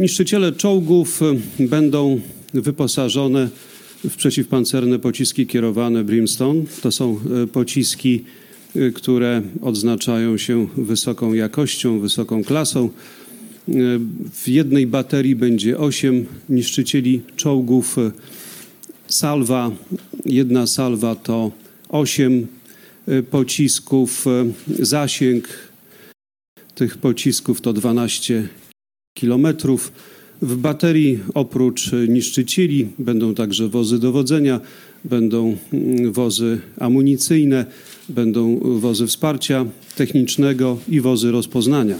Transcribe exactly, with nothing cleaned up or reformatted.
Niszczyciele czołgów będą wyposażone w przeciwpancerne pociski kierowane Brimstone. To są pociski, które odznaczają się wysoką jakością, wysoką klasą. W jednej baterii będzie osiem niszczycieli czołgów. Salwa, jedna salwa to osiem pocisków. Zasięg tych pocisków to dwanaście kilometrów. W baterii oprócz niszczycieli będą także wozy dowodzenia, będą wozy amunicyjne, będą wozy wsparcia technicznego i wozy rozpoznania.